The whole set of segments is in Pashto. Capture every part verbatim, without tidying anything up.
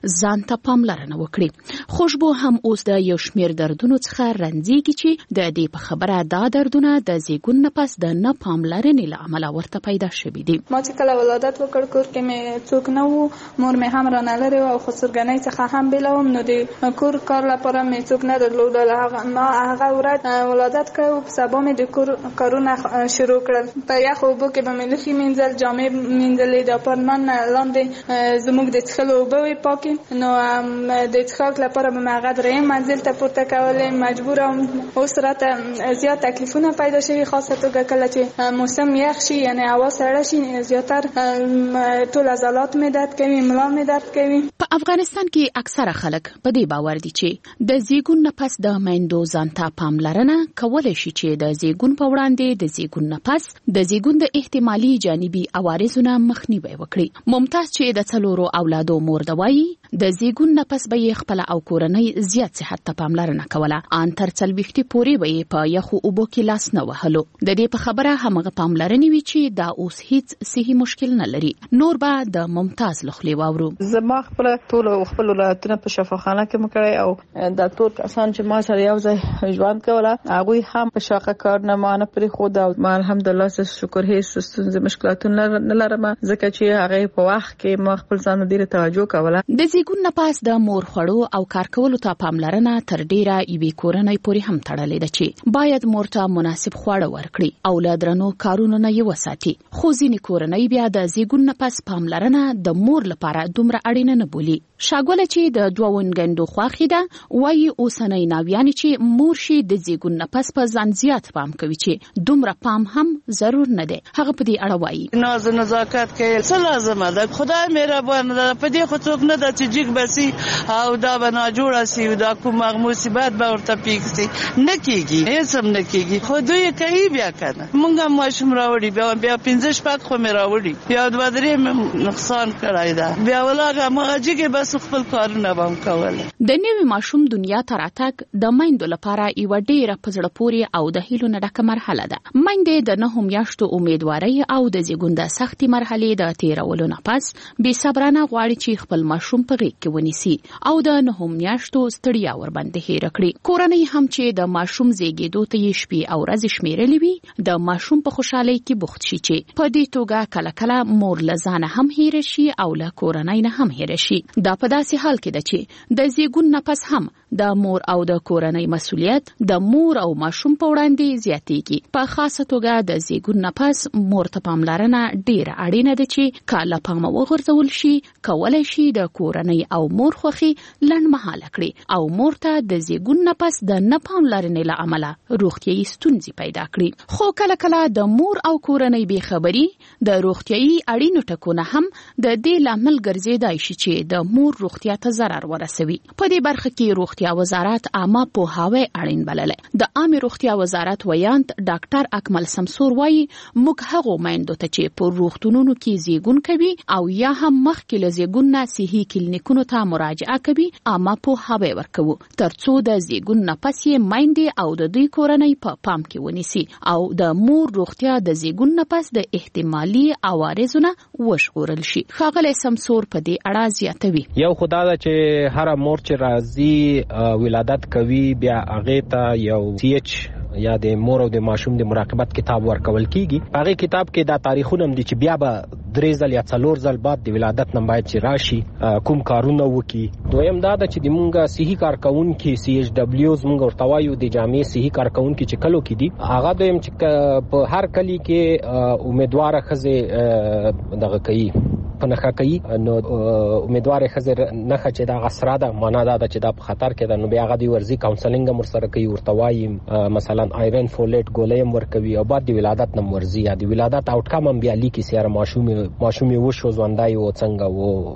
ځان ته پاملرنه وکړي. خوشبو هم اوس د یو شمیر دردونو څخه رنځيږي چې د دې په خبره دا دردونه د زیږون نه پس د نه پاملرنې له امله ورته پیدا شوي دي. ما چې کله ولادت وکړ کور کې مې څوک نه وو، مور مې هم رانه لرې وه او خسرګنۍ څخه هم بېله وم، نو د کور کار لپاره مې څوک نه درلودل. ما هغه ورځ ولادت کړی و، په سبا مې د کور کارونه شروع کړل. په یخو اوبو کې به مې لوښي مینځل، جامې مینځلې، د اپارتمان لاندې زموږ د څښلو اوبه وې پاکې، نو د څښاک لپاره به مې هغه درېیم منزل ته پورته کولې. مجبوره وم. اوس راته زیات تکلیفونه پیدا شوي، خاصه توګه کله چې موسم یخ شي، یعنې هوا سړه شي، زیاتر ټول عضلات مې درد کوي، ملا مې درد کوي. په افغانستان کې اکثره خلک په دې باور دي چې د زیږون نه پس د میندو ځان ته پاملرنه کولی شي چې د زیږون په وړاندې د زیږون نه پس د زیږون د احتمالي جانبي عوارضونو مخنیوي وکړي. ممتاز چې د څلورو اولادو مور ده وایي د زیږون نه پس به یې خپل او کورنۍ زیات صحت ته پاملرنه کوله. ان تر څلوېښتې پورې به یې په یخو اوبو کې لاس نه وهلو. د دې په خبره همغه پاملرنې وي چې دا اوس هیڅ صحي مشکل نه لري. نور به د ممتاز لخلې واورو. زما خپل ټول خپل ولادتونه په شفاخانه کې مکړی او د ټول کسان چې ما سره یو ځای ژوند کوله هغوی هم په شاقه کار نه ما نه پرېښود او ما الحمدلله زه شکر هېڅ ستونزې مشکلاتونه نه لرم، ځکه چې هغې په وخت کې ما خپل ځان ډېره توجه کوله. د زیږون نه پس د مور خوړو او کار کولو ته پاملرنه تر ډېره یوې کورنۍ پورې هم تړلې ده چې باید مور ته مناسب خواړه ورکړي او له درنو کارونو نه یې وساتي. خو ځینې کورنۍ بیا د زیږون نه پس پاملرنه د مور لپاره دومره اړینه نه بولي. شاګوله چې د دوه ونګندو خواخې ده وایي اوسنۍ ناویانې چې مور شي د زیږون نه پس په ځان زیات پام کوي چې دومره پام هم ضرور نه دی. هغه په دې اړه وایي ناز نزاکت کوي څه لازمه ده، خدای مهربان ده، په دې خو څوک نه ده چې جګ بسي او دا به ناجوړه سي او دا کوم مصیبت به ورته پیښ سي. نه کېږي، هېڅ هم نه کېږي، خو دوی کوي بیا که نه. موږ هم ماشوم راوړي، بیا بیا پنځه شپږ خو مې راوړي، بیا دوه درې مې نقصان کړی ده، بیا ولاغه همغه جګې بس خپل کارونه به هم کوله. د نوي ماشوم دنیا ته راتګ د میندو لپاره یوه ډېره په زړه پورې او د هیلو نه ډکه مرحله ده. میندې د نهو میاشتو امیدوارۍ او د زیږون د سختې مرحلې د تېرولو نه پس بې صبرانه غواړي چې خپل ماشوم په غېږ کې ونیسي او د نهو میاشتو ستړیا ورباندې هېره کړي. کورنۍ هم چې د ماشوم زیږېدو ته یې شپې او ورځې شمېرلې وي د ماشوم په خوشحالۍ کې بوخت شي چې په دې توګه کله کله مور له ځانه هم هېره شي او له کورنۍ نه هم هېره شي. دا په داسې حال کې ده چې د زیږون نه پس هم د مور او د کورنۍ مسؤلیت د مور او ماشوم په وړاندې زیاتېږي. په خاصه توګه د زیږون نه پس مور ته پاملرنه ډېره اړینه ده چې که له پامه وغورځول شي کولی شي د کورنۍ او مور خوښي لنډمهاله کړي او مور ته د زیږون نه پس د نه پاملرنې له امله روغتیایي ستونزې پیدا کړي. خو کله کله د مور او کورنۍ بې خبري د روغتیایي اړینو ټکو نه هم د دې لامل ګرځېدای شي چې د مور روغتیا ته ضرر ورسوي. په دې برخه کې روغتیا وزارت عامه پوهاوی اړین بللی. د عامه روغتیا وزارت ویاند ډاکټر اکمل سمسور وایي موږ هغو میندو ته چې په روغتونونو کې زیږون کوي او یا هم مخکې له زیږون نه صحي کلینیکونو ته مراجعه کوي عامه پوهاوی ورکوو ترڅو د زیږون نه پس یې میندې او د دوی کورنۍ په پا پام کې ونیسي او د مور روغتیا د زیږون نه پس د احتمالي عوارضو نه وژغورل شي. ښاغلی سمسور په دې اړه زیاتوي. یو خدا ده چې هر مور چې راځي ولادت کوي بیا هغې ته یو سی ایچ یا د مور او د ماشوم د مراقبت کتاب ورکول کیږي. هغه کتاب کې دا تاریخونه هم دي چې بیا به درې ځل یا څلور ځل بعد د ولادت نه باید چې راشي کوم کارونه وکړي. دویم دا ده چې د مونږ صحي کارکونکي سی ایچ ډبلیوز مونږ ورته وایو د جامع صحي کارکونکي چې کلو کې دي هغه دویم چې په هر کلي کې امیدواره ښځې دغه کوي په نښه کوي نو امیدواره ښځې نښه چې دا غسره ده معنا دا ده چې دا په خطر کې ده نو بیا هغه د ورځي کاونسلینګ هم ورسره کوي ورته وایي مثلا آیرن فولیټ ګولۍ هم ورکوي او بعد د ولادت نه ورځي یا د ولادت آوټکم هم بیا لیکي چې یاره ماشوم ماشوم یې وشو ژوندی و څنګه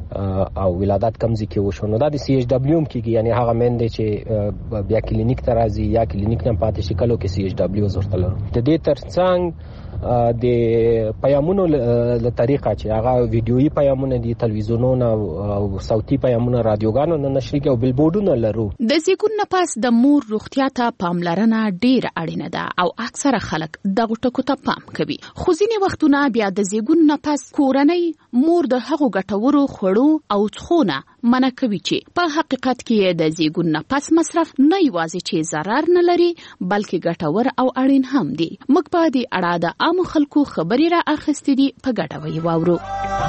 و او ولادت کوم ځای کې وشو. نو دا د سی ایچ ډبلیو هم کېږي یعنې هغه میندې چې بیا کلینیک ته راځي یا کلینیک نه پاتې شي کلو کې سی ایچ ډبلیوز ورته لرو. د دې تر څنګ د پیامونو له طریقه چې هغه ویډیویي پیامونه دي تلویزیونونه او صوتي پیامونه رادیوګانو نه نشریږي او بلبورډونه لرو. د زیږون نه پس د مور روغتیا ته پاملرنه ډېره اړینه ده او اکثره خلک دغو ټکو ته پام کوي. خو ځینې وختونه بیا د زیږون نه پس کورنۍ مور د هغو ګټورو خوړو او څښو نه منع کوي چې په حقیقت کې د زیږون نه پس مصرف نه یوازې چې ضرر نه لري بلکې ګټور او اړین هم دي. موږ په دې اړه د عام خلکو خبرې را اخیستې دي، په ګډه وی واورو.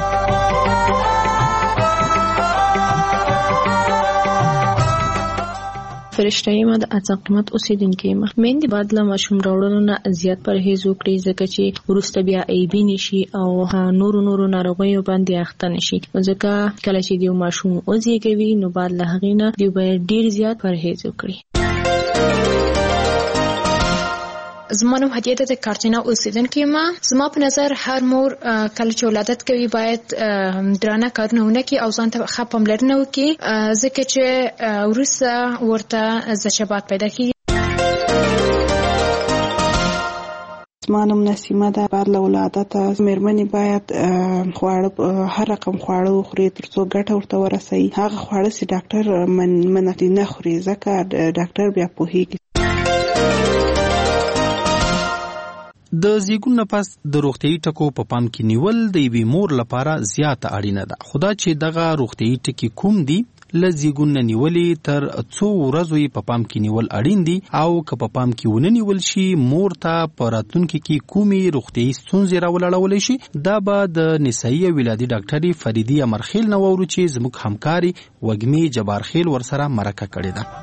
فرشته یم د اعظمت اوسیدونکې یم. میندې باید له ماشوم راوړلو نه زیات پرهیز وکړي ځکه چې وروسته بیا ایبي نشي او نورو نورو ناروغیو باندې اخته نشي. ځکه کله چې دیو ماشوم وزېږوي نو باید له هغې نه دیو باید ډېر زیات پرهیز وکړي. زما نوم هدیه ده، د کارتینا اوسیدونکې یم. زما په نظر هر مور کله چې ولادت کوي باید درانه کارونه ونه کړي او ځان ته ښه پاملرنه وکړي ځکه چې وروسته ورته زچبات پیدا کېږي. زما نوم نسیمه ده. بعد له ولادته مېرمنې باید خواړه هر رقم خواړه وخوري تر څو ګټه ورته ورسوي. هغه خواړه چې ډاکټر منع نه خوري ځکه ډاکټر بیا پوهېږي. د زیږون نه پس د روغتیايي ټکو په پام کې نیول د یوې مور لپاره زیاته اړینه ده. خدا چې دغه روغتیايي ټکي کوم دي له زیږون نه نیولې تر څو ورځو یې په پام کې نیول اړین دي او که په پام کې ونه نیول شي مور ته په راتلونکي کې کومې روغتیايي ستونزې راولاړولی شي. دا به د نسایي او ولادي ډاکټرې فریدي امرخیل نه واورو چې زموږ همکاري وږمې جبارخیل ورسره مرکه کړې ده.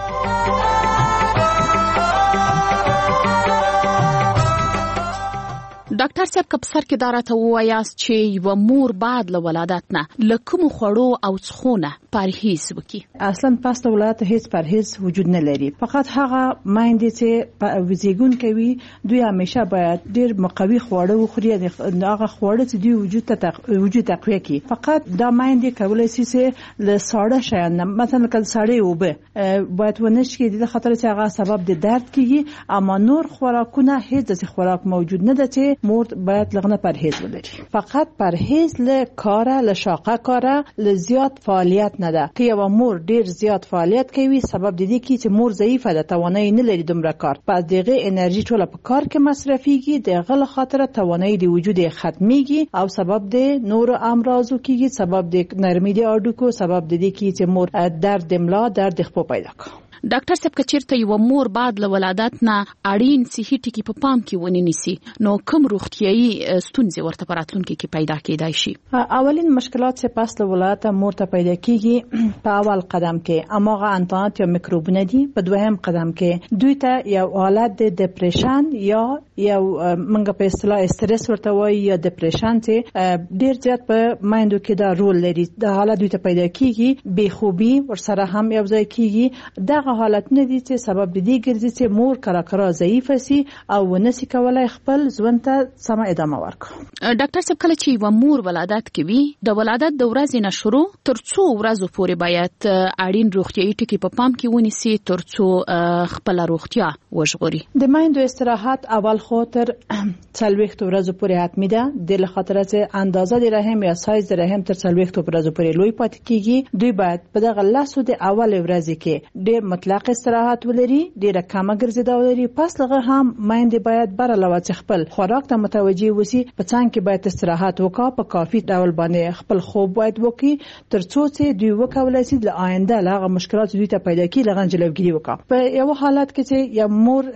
ډاکټر صاحب که په سر کې دا راته ووایاست چې یوه مور باید له ولادت نه له کومو خوړو او څښو نه پرهیز وکړي؟ اصلا پس د ولادت هیڅ پرهیز وجود نه لري. فقط هغه میندې چې زیږون کوي دوی همیشه باید ډېر مقوي خواړه وخوري، هغه خواړه چې دوی وجود ته وجود تقویه کړي. فقط دا میندې کولی شي چې له ساړه شیان نه مثلا که سړې اوبه باید ونه څښي د خاطر چې هغه سبب د درد کیږي، اما نور خوراکونه هیڅ داسې خوراک موجود نه ده چې مور باید لغنه پرهیز ولري. فقط پرهیز له کاره له شاقه کاره له زیات فعالیت نه ده. که یو مور ډیر زیات فعالیت کوي سبب د دې کې چې مور ضعیفه ده، توانایي نه لري دومره کار، پس دغه انرژي ټوله په کار کې مصرفيږي، دغه له خاطر توانایي د وجود ختميږي او سبب د نور امراضو کېږي، سبب د نرمي د اډوکو، سبب د دې کې چې مور درد ملا درد خپو پیدا کوي. ډاکټر صاحب که چیرته یو مور بعد له ولادت نه اړین صحي ټکي په پام کې ونی نیسي نو کوم روغتیايي ستونزې ورته په راتلونکي کې پیدا کېدای شي؟ اولین مشکلات چې پس له ولادت مور ته پیدا کېږي په اول قدم کې اماغه انتانات یا میکروبونه دي، په دویم قدم کې دوی ته یو حالت د ډیپریشن یا یو منګه په اصطلاح استرس ورته وایي یا ډیپریشن چې ډیر زیات په مایندو کې دا رول لري. دا حالت دوی ته پیدا کېږي، بې خوبي ورسره هم یو ځای کېږي. دغه حالتونه دي چې سبب دي ګرځي چې مور کرا کرا ضعیفه سي او ونسي کولای خپل ژوند ته سم ادامه ورکړي. ډاکټر صاحب کله چې یو مور ولادت کوي د ولادت د ورځې نه شروع تر څو ورځې پورې باید اړین روغتیايي ټکي په پام کې ونیسي تر څو خپل روغتیا وژغوري. د مایندو استراحت اول خاطر څلوېښت ورځې پورې حتمی ده، د خاطر چې اندازه د رحم یا سایز د رحم تر څلوېښت ورځې پورې لوی پاتې کیږي. دوی باید په دغه لاسو د اول ورځې کې ډېر مطلق استراحت ولري، ډیره کمه ګرځیدا ولري. پس لغه هم مایندې باید بر علاوه خپل خوراک ته متوجي وسی، په څنګ کې باید استراحت وکړي، په کافي ډول باندې خپل خوب باید وکړي تر څو چې دوی وکولای شي د آینده لغه مشکلات دوی ته پیدا کیږي لغه جلوګیری وکړي. په یو حالت کې چې یو مور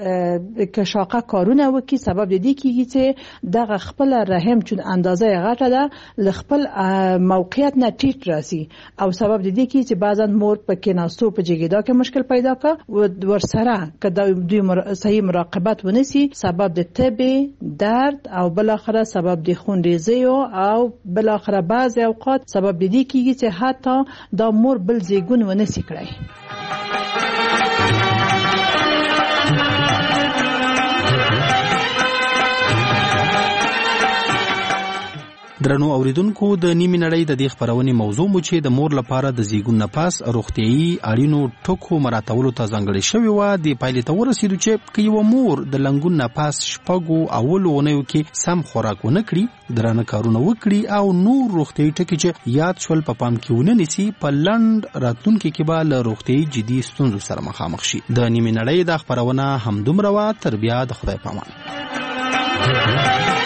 کې شاقه کارونه وکړي سبب دې کیږي چې دغه خپل رحم چون اندازه غټه ده ل خپل موقعیت نه ټیټ راسي او سبب دې کیږي چې بعضن مور په کې ناستو په جګیدا کې مشکل پیدا کا ورسره که دوی مر... صحیح مراقبت ونسی سبب د تبه درد او بل اخره سبب د خون ریزی او بل اخره بعض اوقات سبب د دې کیږي چې حتی دا مور بل زیګون ونسی کړی. درنو اوریدونکو د نیمه نړۍ د دې خبرونې موضوع مو چې د مور لپاره د زیږون نه پس روغتيایي اړینو ټکو مراتبولو ته ځانګړې شوی و. د پایلې ته ورسېدو چې که یو مور د لنګون نه پس شپږو اولو اونیو کې سم خوراک ونه کړي، درانه کارونه وکړي او نور روغتيایي ټکي چې یاد شول په پام کې ونه نیسي، په لنډ راتلونکي کې به له روغتيایي جدي ستونزو سره مخامخ شي. د نیمه نړۍ د خبرونه همدومره وه. تر بیا د خدای پامان.